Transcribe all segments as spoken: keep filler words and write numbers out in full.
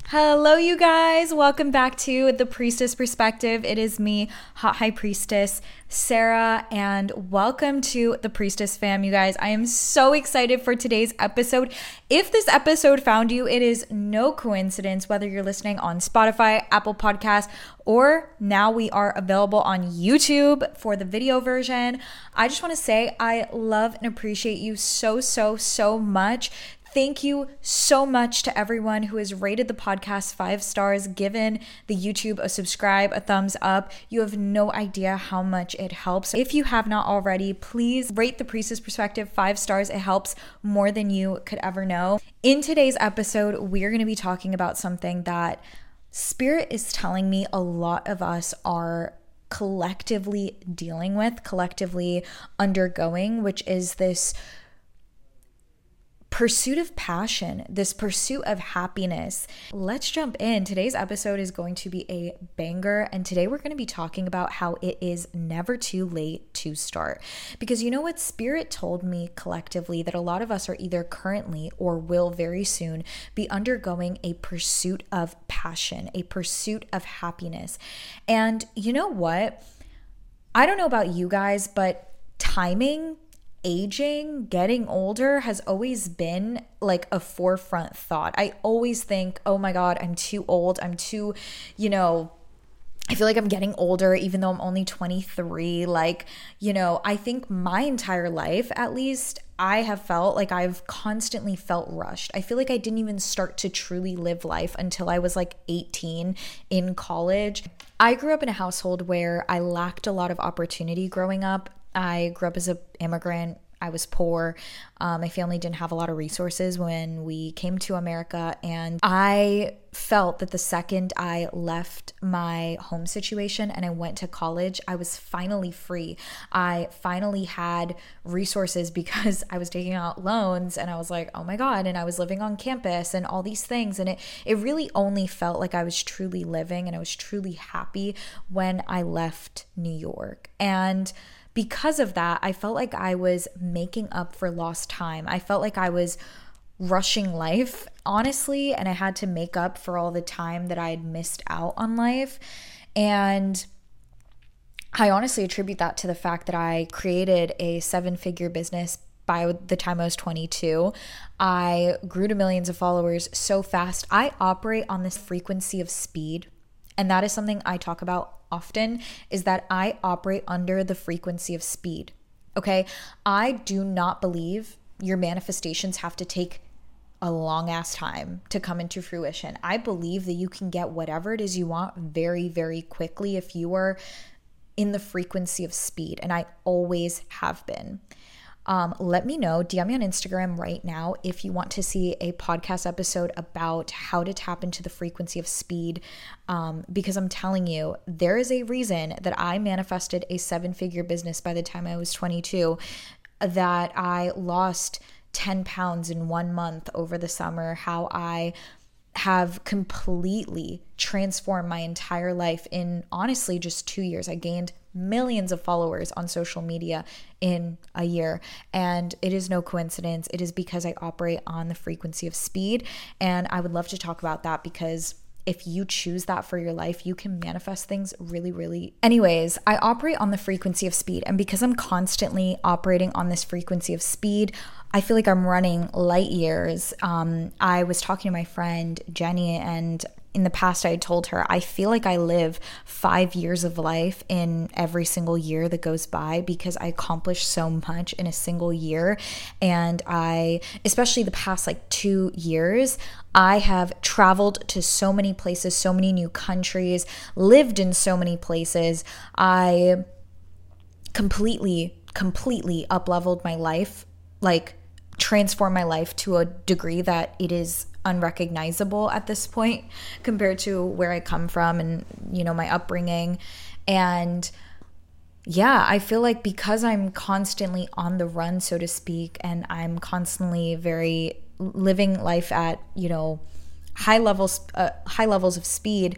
Hello, you guys. Welcome back to The Priestess Perspective. It is me, Hot High Priestess Sarah, and welcome to the Priestess fam, you guys. I am so excited for today's episode. If this episode found you, it is no coincidence whether you're listening on Spotify, Apple Podcasts, or now we are available on YouTube for the video version. I just want to say I love and appreciate you so, so, so much. Thank you so much to everyone who has rated the podcast five stars, given the YouTube a subscribe, a thumbs up. You have no idea how much it helps. If you have not already, please rate the Priestess Perspective five stars. It helps more than you could ever know. In today's episode, we're going to be talking about something that Spirit is telling me a lot of us are collectively dealing with, collectively undergoing, which is this pursuit of passion, this pursuit of happiness. Let's jump in. Today's episode is going to be a banger, and today we're going to be talking about how it is never too late to start. Because you know what? Spirit told me collectively that a lot of us are either currently or will very soon be undergoing a pursuit of passion, a pursuit of happiness. And you know what? I don't know about you guys, but timing, aging, getting older has always been like a forefront thought. I always think, oh my God, I'm too old. I'm too, you know, I feel like I'm getting older even though I'm only twenty-three. Like, you know, I think my entire life, at least, I have felt like I've constantly felt rushed. I feel like I didn't even start to truly live life until I was like eighteen in college. I grew up in a household where I lacked a lot of opportunity growing up. I grew up as an immigrant. I was poor. Um, my family didn't have a lot of resources when we came to America. And I felt that the second I left my home situation and I went to college, I was finally free. I finally had resources because I was taking out loans and I was like, oh my God. And I was living on campus and all these things. And it, it really only felt like I was truly living and I was truly happy when I left New York. And because of that, I felt like I was making up for lost time. I felt like I was rushing life, honestly, and I had to make up for all the time that I had missed out on life. And I honestly attribute that to the fact that I created a seven-figure business by the time I was twenty-two. I grew to millions of followers so fast. I operate on this frequency of speed. And that is something I talk about often, is that I operate under the frequency of speed. Okay. I do not believe your manifestations have to take a long ass time to come into fruition. I believe that you can get whatever it is you want very, very quickly if you are in the frequency of speed. And I always have been. Um, let me know, D M me on Instagram right now if you want to see a podcast episode about how to tap into the frequency of speed, um, because I'm telling you, there is a reason that I manifested a seven-figure business by the time I was twenty-two, that I lost ten pounds in one month over the summer, how I have completely transformed my entire life in honestly just two years. I gained millions of followers on social media in a year. And it is no coincidence. It is because I operate on the frequency of speed. And I would love to talk about that because if you choose that for your life, you can manifest things really, really. Anyways, I operate on the frequency of speed. And because I'm constantly operating on this frequency of speed, I feel like I'm running light years. Um, I was talking to my friend Jenny, and in the past I had told her, I feel like I live five years of life in every single year that goes by because I accomplished so much in a single year. And I, especially the past like two years, I have traveled to so many places, so many new countries, lived in so many places. I completely, completely up-leveled my life, like transform my life to a degree that it is unrecognizable at this point compared to where I come from and, you know, my upbringing. And yeah, I feel like because I'm constantly on the run, so to speak, and I'm constantly very living life at, you know, high levels, uh, high levels of speed,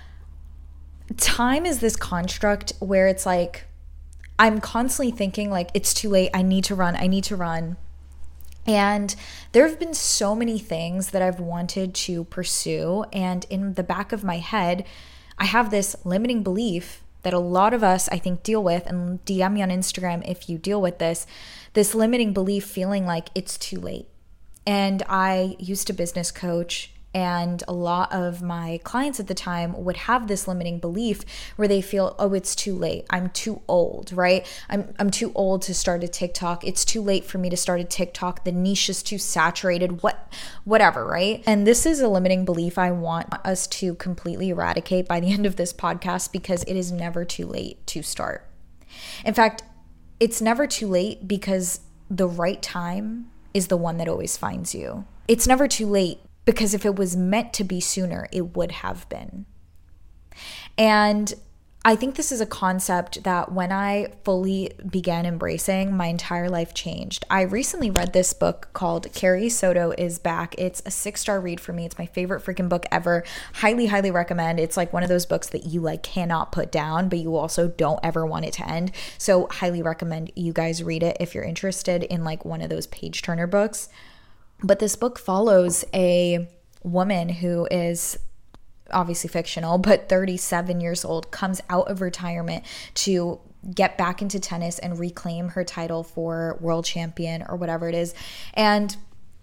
time is this construct where it's like, I'm constantly thinking like, it's too late. I need to run. I need to run. And there have been so many things that I've wanted to pursue. And in the back of my head, I have this limiting belief that a lot of us, I think, deal with. And D M me on Instagram if you deal with this, this limiting belief feeling like it's too late. And I used to business coach, and a lot of my clients at the time would have this limiting belief where they feel, oh, it's too late. I'm too old, right? I'm I'm too old to start a TikTok. It's too late for me to start a TikTok. The niche is too saturated, what, whatever, right? And this is a limiting belief I want us to completely eradicate by the end of this podcast, because it is never too late to start. In fact, it's never too late because the right time is the one that always finds you. It's never too late because if it was meant to be sooner, it would have been. And I think this is a concept that when I fully began embracing, my entire life changed. I recently read this book called Carrie Soto is Back. It's a six-star read for me. It's my favorite freaking book ever. Highly, highly recommend. It's like one of those books that you like cannot put down, but you also don't ever want it to end. So highly recommend you guys read it if you're interested in like one of those page turner books. But this book follows a woman who is obviously fictional, but thirty-seven years old, comes out of retirement to get back into tennis and reclaim her title for world champion or whatever it is. And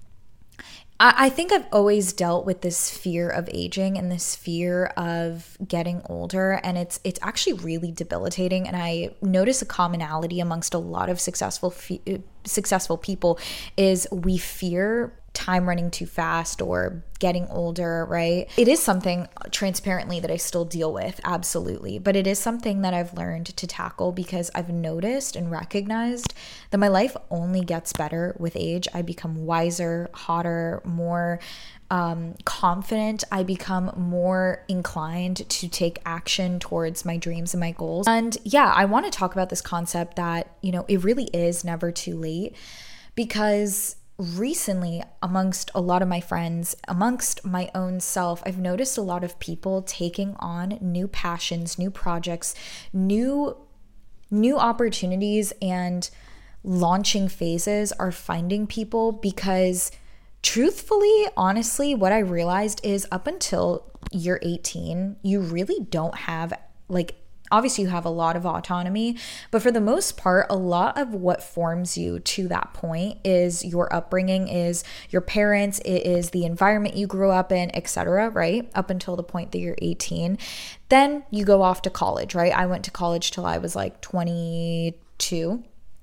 I think I've always dealt with this fear of aging and this fear of getting older, and it's it's actually really debilitating. And I notice a commonality amongst a lot of successful fe- successful people is we fear time running too fast or getting older, right? It is something transparently that I still deal with, absolutely. But it is something that I've learned to tackle because I've noticed and recognized that my life only gets better with age. I become wiser, hotter, more um, confident. I become more inclined to take action towards my dreams and my goals. And yeah, I want to talk about this concept that, you know, it really is never too late, because recently, amongst a lot of my friends, amongst my own self, I've noticed a lot of people taking on new passions, new projects, new new opportunities, and launching phases are finding people because truthfully, honestly, what I realized is up until you're eighteen, you really don't have like obviously you have a lot of autonomy, but for the most part, a lot of what forms you to that point is your upbringing, is your parents, it is the environment you grew up in, et cetera, right? Up until the point that you're eighteen. Then you go off to college, right? I went to college till I was like twenty-two,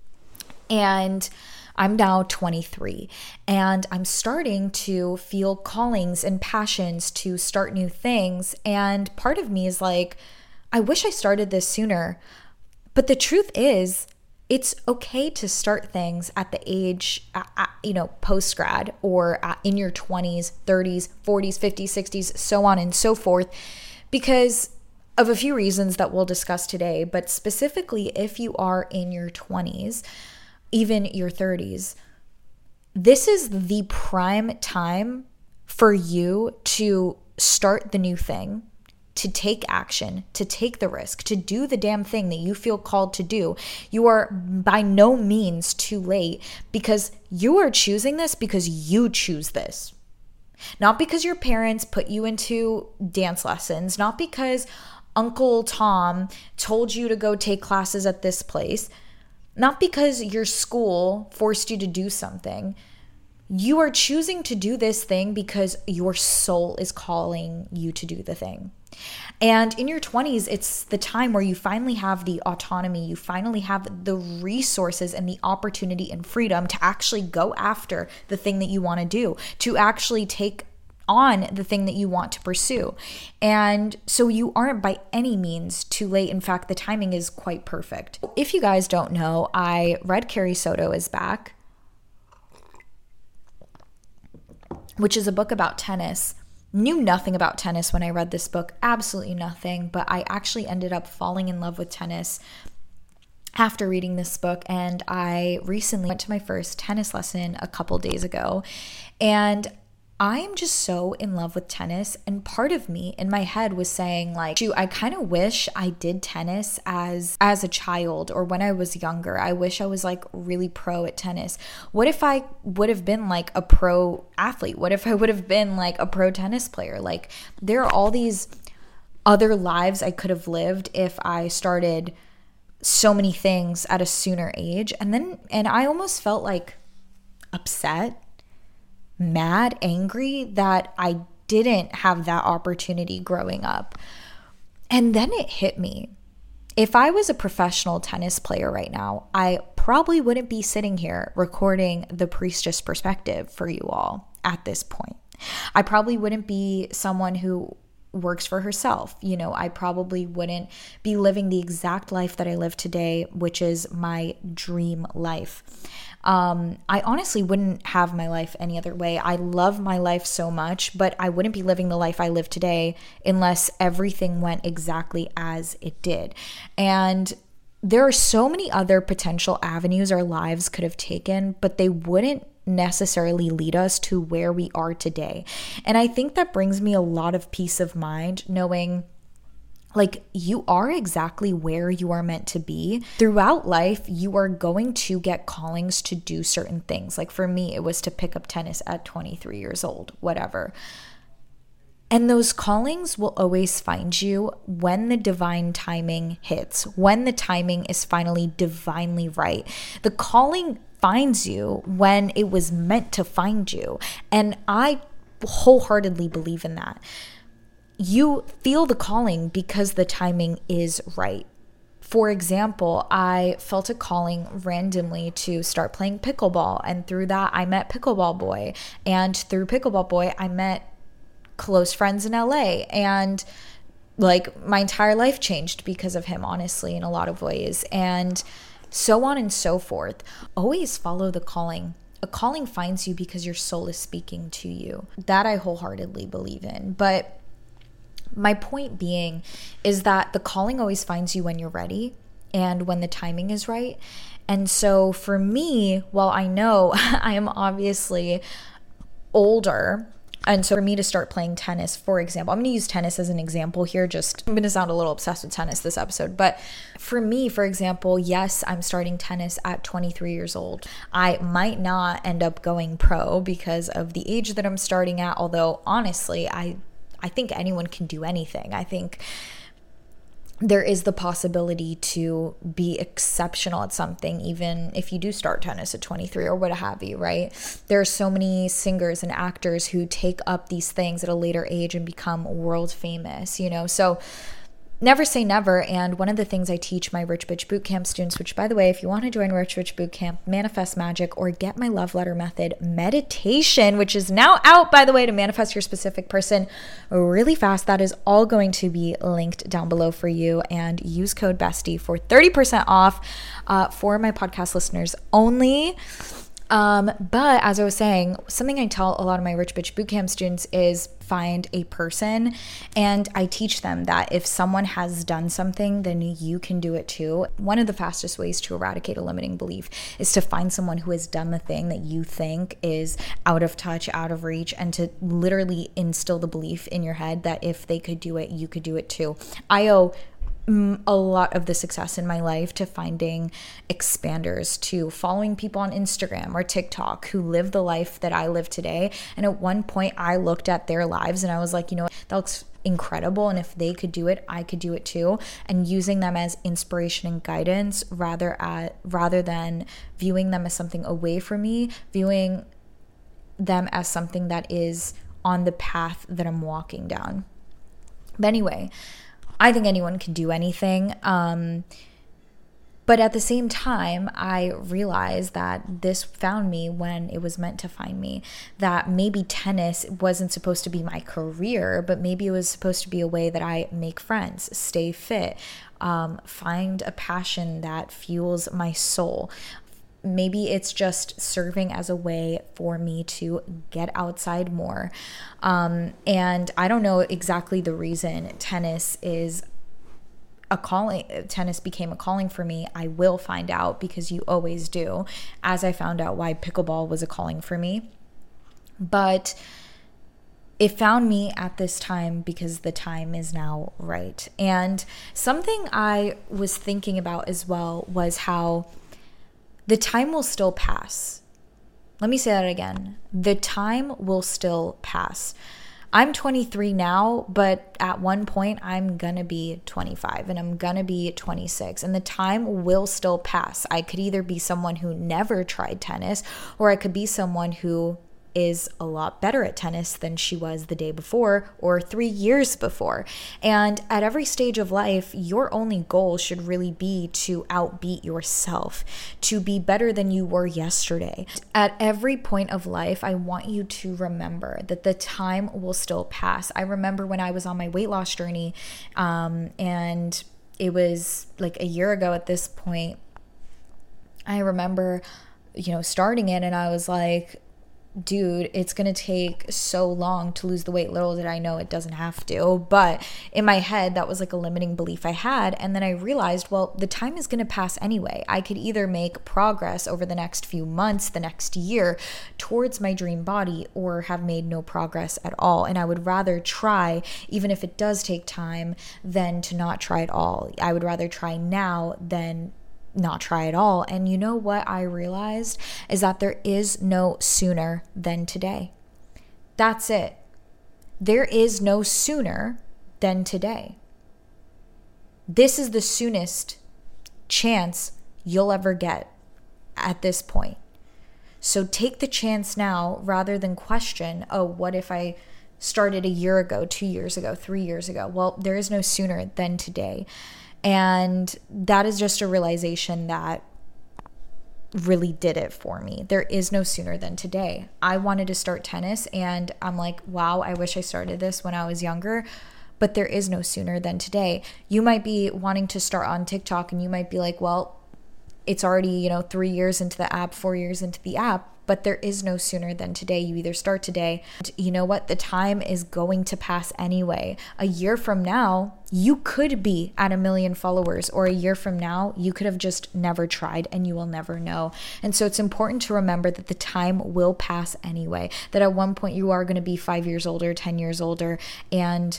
and I'm now twenty-three, and I'm starting to feel callings and passions to start new things. And part of me is like, I wish I started this sooner. But the truth is, it's okay to start things at the age, at, you know, post-grad or at, in your twenties, thirties, forties, fifties, sixties, so on and so forth, because of a few reasons that we'll discuss today. But specifically, if you are in your twenties, even your thirties, this is the prime time for you to start the new thing, to take action, to take the risk, to do the damn thing that you feel called to do. You are by no means too late, because you are choosing this because you choose this. Not because your parents put you into dance lessons, not because Uncle Tom told you to go take classes at this place, not because your school forced you to do something. You are choosing to do this thing because your soul is calling you to do the thing. And in your twenties, it's the time where you finally have the autonomy, you finally have the resources and the opportunity and freedom to actually go after the thing that you want to do, to actually take on the thing that you want to pursue. And so you aren't by any means too late. In fact, the timing is quite perfect. If you guys don't know, I read Carrie Soto is Back, which is a book about tennis. Knew nothing about tennis when I read this book, absolutely nothing, but I actually ended up falling in love with tennis after reading this book. And I recently went to my first tennis lesson a couple days ago, and I am just so in love with tennis. And part of me in my head was saying like, shoot, I kind of wish I did tennis as as a child or when I was younger. I wish I was like really pro at tennis. What if I would have been like a pro athlete? What if I would have been like a pro tennis player? Like there are all these other lives I could have lived if I started so many things at a sooner age. And then, and I almost felt like upset, mad, angry that I didn't have that opportunity growing up. And then it hit me. If I was a professional tennis player right now, I probably wouldn't be sitting here recording the Priestess Perspective for you all at this point. I probably wouldn't be someone who works for herself. You know, I probably wouldn't be living the exact life that I live today, which is my dream life. Um, I honestly wouldn't have my life any other way. I love my life so much, but I wouldn't be living the life I live today unless everything went exactly as it did. And there are so many other potential avenues our lives could have taken, but they wouldn't necessarily lead us to where we are today. And I think that brings me a lot of peace of mind knowing like you are exactly where you are meant to be. Throughout life, you are going to get callings to do certain things. Like for me, it was to pick up tennis at twenty-three years old, whatever. And those callings will always find you when the divine timing hits, when the timing is finally divinely right. The calling finds you when it was meant to find you. And I wholeheartedly believe in that. You feel the calling because the timing is right. For example, I felt a calling randomly to start playing pickleball. And through that, I met Pickleball Boy. And through Pickleball Boy, I met close friends in L A. And like my entire life changed because of him, honestly, in a lot of ways. And so on and so forth. Always follow the calling. A calling finds you because your soul is speaking to you. That I wholeheartedly believe in. But my point being is that the calling always finds you when you're ready and when the timing is right. And so for me, while I know I am obviously older, and so for me to start playing tennis, for example, I'm going to use tennis as an example here. Just, I'm going to sound a little obsessed with tennis this episode. But for me, for example, yes, I'm starting tennis at twenty-three years old. I might not end up going pro because of the age that I'm starting at. Although honestly, I, I think anyone can do anything. I think there is the possibility to be exceptional at something, even if you do start tennis at twenty-three or what have you, right? There are so many singers and actors who take up these things at a later age and become world famous, you know? So never say never. And one of the things I teach my Rich Bitch Bootcamp students, which by the way, if you want to join Rich Bitch Bootcamp, Manifest Magic, or get my Love Letter Method meditation, which is now out, by the way, to manifest your specific person really fast. That is all going to be linked down below for you. And use code BESTIE for thirty percent off uh, for my podcast listeners only. Um, but as I was saying, something I tell a lot of my Rich Bitch Bootcamp students is find a person, and I teach them that if someone has done something, then you can do it too. One of the fastest ways to eradicate a limiting belief is to find someone who has done the thing that you think is out of touch, out of reach, and to literally instill the belief in your head that if they could do it, you could do it too. I owe a lot of the success in my life to finding expanders, to following people on Instagram or TikTok who live the life that I live today. And at one point I looked at their lives and I was like, you know, that looks incredible. And if they could do it, I could do it too. And using them as inspiration and guidance rather at, rather than viewing them as something away from me, viewing them as something that is on the path that I'm walking down. But anyway, I think anyone can do anything. Um, but at the same time, I realized that this found me when it was meant to find me. That maybe tennis wasn't supposed to be my career, but maybe it was supposed to be a way that I make friends, stay fit, um, find a passion that fuels my soul. Maybe it's just serving as a way for me to get outside more. Um, and I don't know exactly the reason tennis is a calling, tennis became a calling for me. I will find out, because you always do, as I found out why pickleball was a calling for me. But it found me at this time because the time is now right. And something I was thinking about as well was how the time will still pass. Let me say that again. The time will still pass. I'm twenty-three now, but at one point I'm gonna be twenty-five and I'm gonna be twenty-six, and the time will still pass. I could either be someone who never tried tennis, or I could be someone who is a lot better at tennis than she was the day before or three years before. And at every stage of life, your only goal should really be to outbeat yourself, to be better than you were yesterday. At every point of life, I want you to remember that the time will still pass. I remember when I was on my weight loss journey, um, and it was like a year ago at this point, I remember, you know, starting it, and I was like, dude, it's going to take so long to lose the weight. Little did I know it doesn't have to. But in my head, that was like a limiting belief I had. And then I realized, well, the time is going to pass anyway. I could either make progress over the next few months, the next year, towards my dream body, or have made no progress at all. And I would rather try, even if it does take time, than to not try at all. I would rather try now than not try at all. And you know what I realized is that there is no sooner than today. That's it. There is no sooner than today. This is the soonest chance you'll ever get at this point. So take the chance now rather than question, oh, what if I started a year ago, two years ago, three years ago? Well, there is no sooner than today. And that is just a realization that really did it for me. There is no sooner than today. I wanted to start tennis, and I'm like, wow, I wish I started this when I was younger, but there is no sooner than today. You might be wanting to start on TikTok, and you might be like, well, it's already, you know, three years into the app, four years into the app, but there is no sooner than today. You either start today. You know what? The time is going to pass anyway. A year from now, you could be at a million followers, or a year from now, you could have just never tried and you will never know. And so it's important to remember that the time will pass anyway, that at one point you are going to be five years older, ten years older, and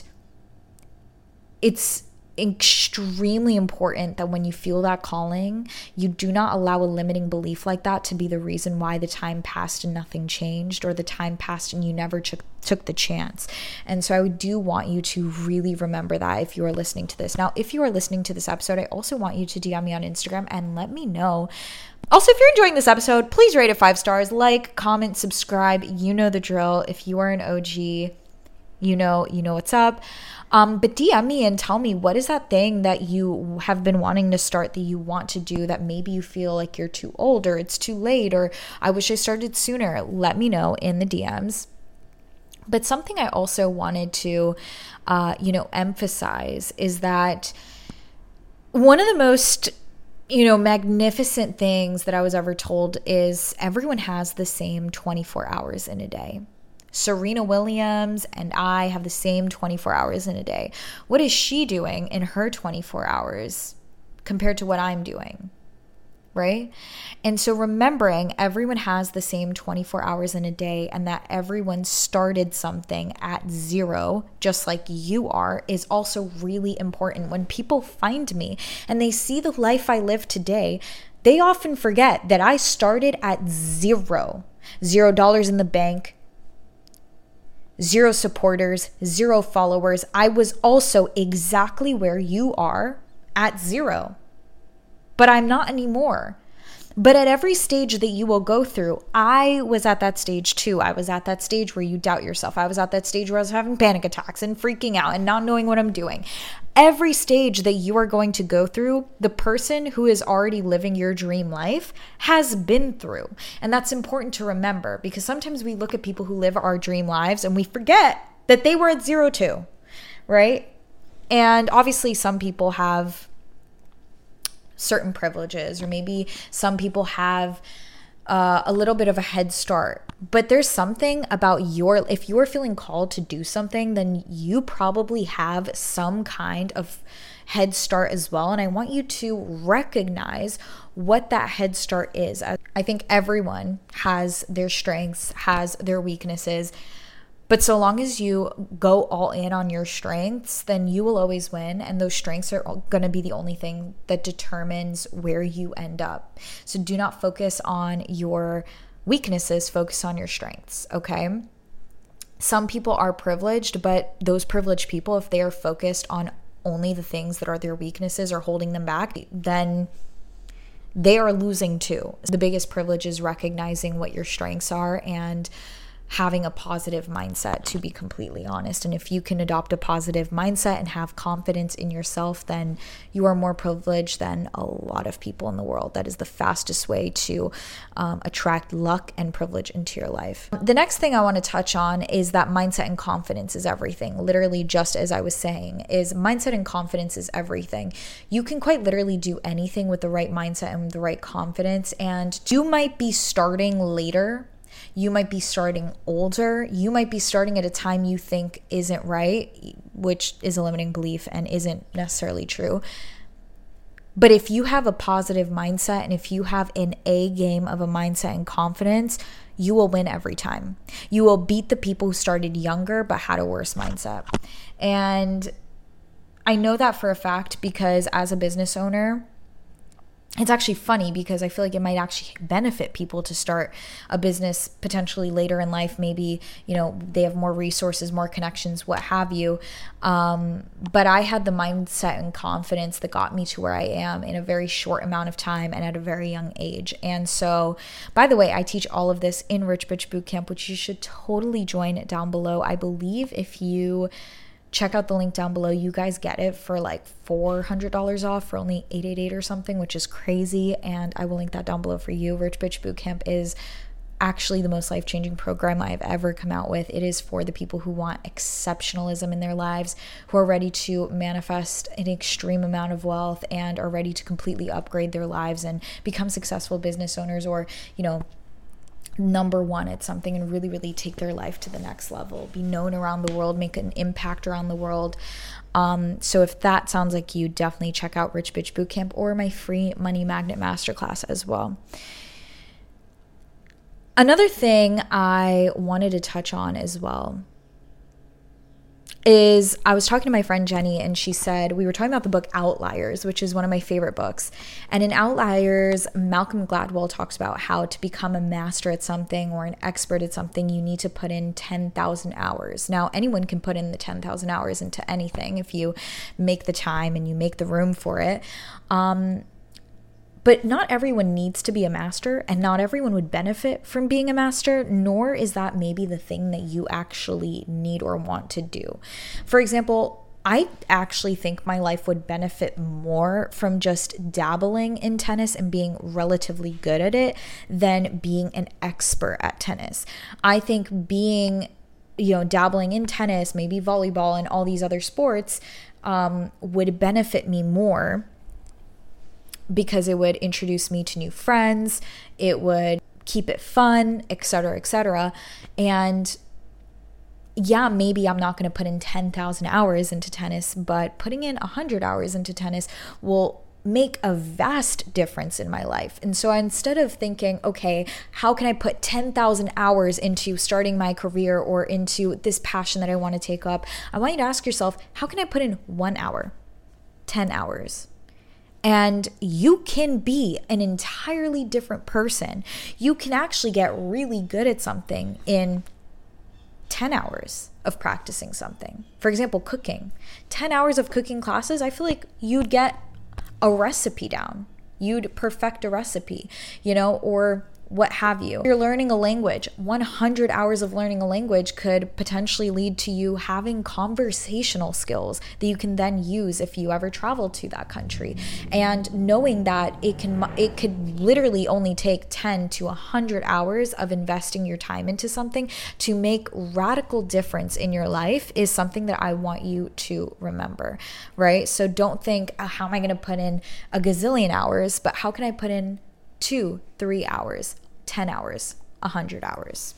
it's extremely important that when you feel that calling, you do not allow a limiting belief like that to be the reason why the time passed and nothing changed, or the time passed and you never took took the chance. And so I do want you to really remember that if you are listening to this. Now, if you are listening to this episode, I also want you to D M me on Instagram and let me know. Also, if you're enjoying this episode, please rate it five stars, like, comment, subscribe. You know the drill. If you are an O G, you know, you know what's up. Um, but D M me and tell me, what is that thing that you have been wanting to start, that you want to do, that maybe you feel like you're too old, or it's too late, or I wish I started sooner. Let me know in the D Ms. But something I also wanted to, uh, you know, emphasize is that one of the most, you know, magnificent things that I was ever told is everyone has the same twenty-four hours in a day. Serena Williams and I have the same twenty-four hours in a day. What is she doing in her twenty-four hours compared to what I'm doing? Right? And so remembering everyone has the same twenty-four hours in a day, and that everyone started something at zero, just like you are, is also really important. When people find me and they see the life I live today, they often forget that I started at zero. Zero dollars in the bank, zero supporters, zero followers. I was also exactly where you are at zero, but I'm not anymore. But at every stage that you will go through, I was at that stage too. I was at that stage where you doubt yourself. I was at that stage where I was having panic attacks and freaking out and not knowing what I'm doing. Every stage that you are going to go through, the person who is already living your dream life has been through. And that's important to remember, because sometimes we look at people who live our dream lives and we forget that they were at zero too, right? And obviously some people have certain privileges, or maybe some people have uh, a little bit of a head start. But there's something about your, if you're feeling called to do something, then you probably have some kind of head start as well. And I want you to recognize what that head start is. I think everyone has their strengths, has their weaknesses, But so long as you go all in on your strengths, then you will always win. And those strengths are going to be the only thing that determines where you end up. So do not focus on your weaknesses, focus on your strengths, okay? Some people are privileged, but those privileged people, if they are focused on only the things that are their weaknesses or holding them back, then they are losing too. The biggest privilege is recognizing what your strengths are and having a positive mindset, to be completely honest. And if you can adopt a positive mindset and have confidence in yourself, then you are more privileged than a lot of people in the world. That is the fastest way to um, attract luck and privilege into your life. The next thing I want to touch on is that mindset and confidence is everything. Literally, just as I was saying, is mindset and confidence is everything. You can quite literally do anything with the right mindset and the right confidence. And you might be starting later. You might be starting older. You might be starting at a time you think isn't right, which is a limiting belief and isn't necessarily true. But if you have a positive mindset and if you have an A game of a mindset and confidence, you will win every time. You will beat the people who started younger but had a worse mindset. And I know that for a fact because as a business owner, it's actually funny because I feel like it might actually benefit people to start a business potentially later in life. Maybe, you know, they have more resources, more connections, what have you. Um, but I had the mindset and confidence that got me to where I am in a very short amount of time and at a very young age. And so, by the way, I teach all of this in Rich Bitch Bootcamp, which you should totally join down below. I believe if you check out the link down below, you guys get it for like four hundred dollars off for only eight hundred eighty-eight dollars or something, which is crazy. And I will link that down below for you. Rich Bitch Bootcamp is actually the most life-changing program I've ever come out with. It is for the people who want exceptionalism in their lives, who are ready to manifest an extreme amount of wealth and are ready to completely upgrade their lives and become successful business owners, or, you know, number one at something and really, really take their life to the next level, be known around the world, make an impact around the world. Um, so if that sounds like you, definitely check out Rich Bitch Bootcamp or my free Money Magnet Masterclass as well. Another thing I wanted to touch on as well is I was talking to my friend Jenny, and she said, we were talking about the book Outliers, which is one of my favorite books. And in Outliers, Malcolm Gladwell talks about how to become a master at something or an expert at something, you need to put in ten thousand hours. Now, anyone can put in the ten thousand hours into anything if you make the time and you make the room for it. Um, But not everyone needs to be a master, and not everyone would benefit from being a master, nor is that maybe the thing that you actually need or want to do. For example, I actually think my life would benefit more from just dabbling in tennis and being relatively good at it than being an expert at tennis. I think being, you know, dabbling in tennis, maybe volleyball and all these other sports um, would benefit me more, because it would introduce me to new friends, it would keep it fun, et cetera, et cetera. And yeah, maybe I'm not going to put in ten thousand hours into tennis, but putting in one hundred hours into tennis will make a vast difference in my life. And so instead of thinking, okay, how can I put ten thousand hours into starting my career or into this passion that I want to take up, I want you to ask yourself, how can I put in one hour, ten hours? And you can be an entirely different person. You can actually get really good at something in ten hours of practicing something. For example, cooking. ten hours of cooking classes, I feel like you'd get a recipe down. You'd perfect a recipe, you know, or what have you. You're learning a language. one hundred hours of learning a language could potentially lead to you having conversational skills that you can then use if you ever travel to that country. And knowing that it can, it could literally only take ten to one hundred hours of investing your time into something to make radical difference in your life is something that I want you to remember, right? So don't think, oh, how am I going to put in a gazillion hours, but how can I put in two, three hours, ten hours, one hundred hours.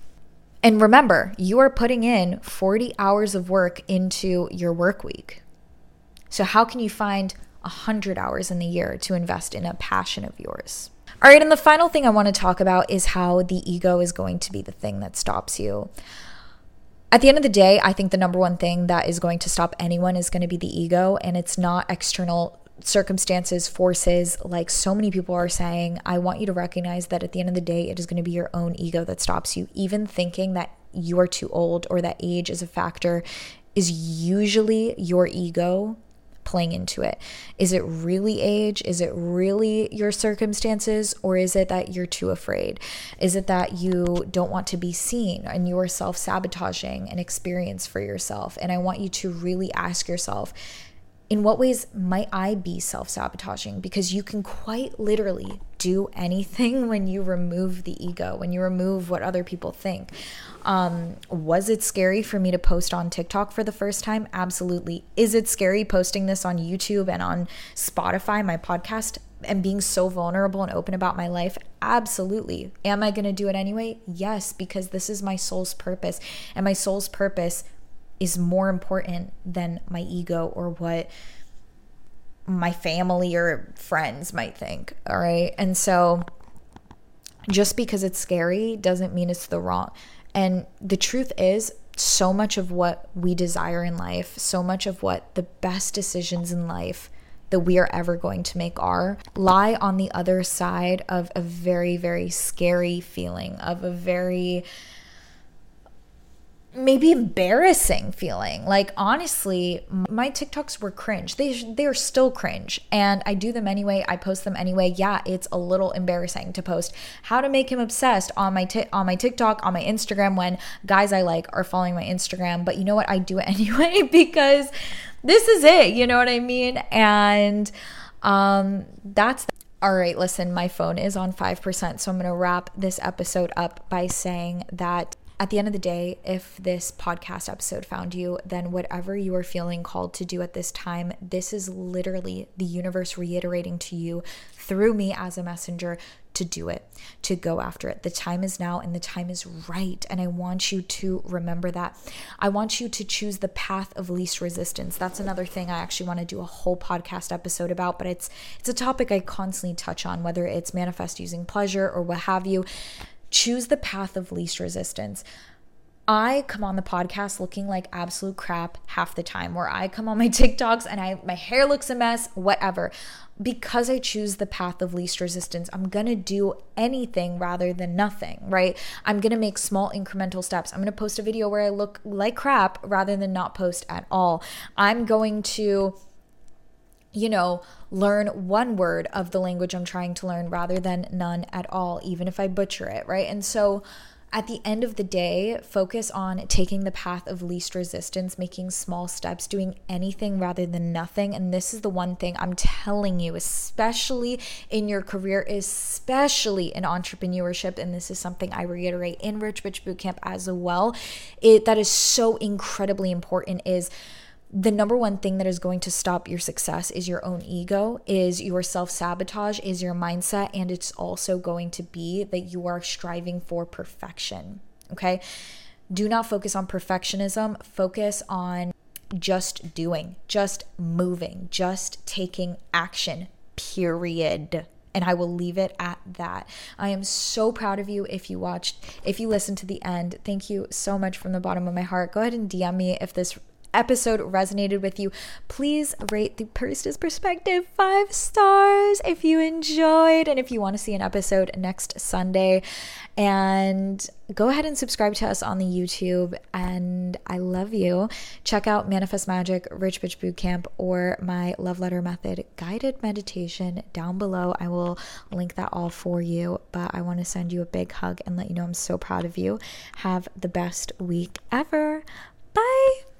And remember, you are putting in forty hours of work into your work week. So how can you find one hundred hours in the year to invest in a passion of yours? All right, and the final thing I want to talk about is how the ego is going to be the thing that stops you. At the end of the day, I think the number one thing that is going to stop anyone is going to be the ego, and it's not external circumstances, forces, like so many people are saying. I want you to recognize that at the end of the day, it is going to be your own ego that stops you. Even thinking that you are too old or that age is a factor is usually your ego playing into it. Is it really age? Is it really your circumstances? Or is it that you're too afraid? Is it that you don't want to be seen and you are self-sabotaging an experience for yourself? And I want you to really ask yourself, in what ways might I be self-sabotaging? Because you can quite literally do anything when you remove the ego, when you remove what other people think. Um, was it scary for me to post on TikTok for the first time? Absolutely. Is it scary posting this on YouTube and on Spotify, my podcast, and being so vulnerable and open about my life? Absolutely. Am I going to do it anyway? Yes, because this is my soul's purpose, and my soul's purpose is more important than my ego or what my family or friends might think. All right. And so just because it's scary doesn't mean it's the wrong. And the truth is, so much of what we desire in life, so much of what the best decisions in life that we are ever going to make are, lie on the other side of a very, very scary feeling, of a very maybe embarrassing feeling. Like, honestly, my TikToks were cringe. They they're still cringe, and I do them anyway. I post them anyway. Yeah, it's a little embarrassing to post how to make him obsessed on my t- on my TikTok, on my Instagram, when guys I like are following my Instagram. But you know what? I do it anyway because this is it. You know what I mean? And um, that's th- all right. Listen, my phone is on five percent, so I'm gonna wrap this episode up by saying that at the end of the day, if this podcast episode found you, then whatever you are feeling called to do at this time, this is literally the universe reiterating to you through me as a messenger to do it, to go after it. The time is now and the time is right. And I want you to remember that. I want you to choose the path of least resistance. That's another thing I actually want to do a whole podcast episode about, but it's it's a topic I constantly touch on, whether it's manifest using pleasure or what have you. Choose the path of least resistance. I come on the podcast looking like absolute crap half the time, where I come on my TikToks and I my hair looks a mess, whatever. Because I choose the path of least resistance, I'm going to do anything rather than nothing, right? I'm going to make small incremental steps. I'm going to post a video where I look like crap rather than not post at all. I'm going to you know, learn one word of the language I'm trying to learn rather than none at all, even if I butcher it, right? And so at the end of the day, focus on taking the path of least resistance, making small steps, doing anything rather than nothing. And this is the one thing I'm telling you, especially in your career, especially in entrepreneurship, and this is something I reiterate in Rich Bitch Bootcamp as well, it that is so incredibly important is the number one thing that is going to stop your success is your own ego, is your self-sabotage, is your mindset, and it's also going to be that you are striving for perfection, okay? Do not focus on perfectionism. Focus on just doing, just moving, just taking action, period. And I will leave it at that. I am so proud of you if you watched, if you listened to the end. Thank you so much from the bottom of my heart. Go ahead and D M me if this episode resonated with you. Please rate the Barista's Perspective five stars if you enjoyed, and if you want to see an episode next Sunday. And go ahead and subscribe to us on the YouTube, and I love you. Check out Manifest Magic, Rich Bitch Bootcamp, or my Love Letter Method guided meditation down below. I will link that all for you, but I want to send you a big hug and let you know I'm so proud of you. Have the best week ever. Bye.